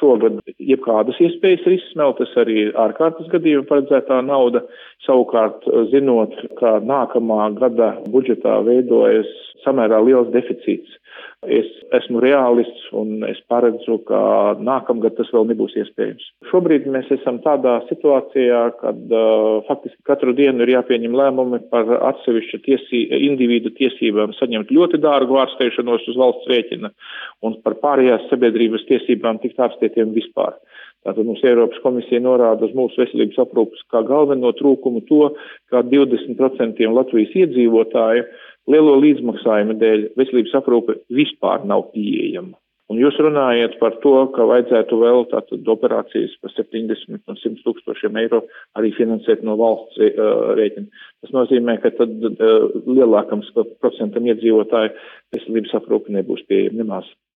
šogad jebkādas iespējas ir izsmeltas, arī ārkārtas gadījuma paredzētā nauda. Savukārt, zinot, ka nākamā gada budžetā veidojas samērā liels deficīts, es esmu reālists un es paredzu, ka nākamgad tas vēl nebūs iespējams. Šobrīd mēs esam tādā situācijā, kad faktiski katru dienu ir jāpieņem lēmumi par atsevišķu individu tiesībām saņemt ļoti dārgu ārstēšanos uz valsts rēķina un par pārējās sabiedrības tiesībām tikt ārstētiem vispār. Tātad mums Eiropas komisija norāda uz mūsu veselības aprūpes kā galveno trūkumu to, ka 20% Latvijas iedzīvotāju lielo līdzmaksājumu dēļ veselības aprūpe vispār nav pieejama. Un jūs runājat par to, ka vajadzētu vēl tātad operācijas par 70 un 100 tūkstošiem eiro arī finansēt no valsts rēķina. Tas nozīmē, ka tad lielākam procentam iedzīvotāju veselības aprūpe nebūs pieejama nemaz.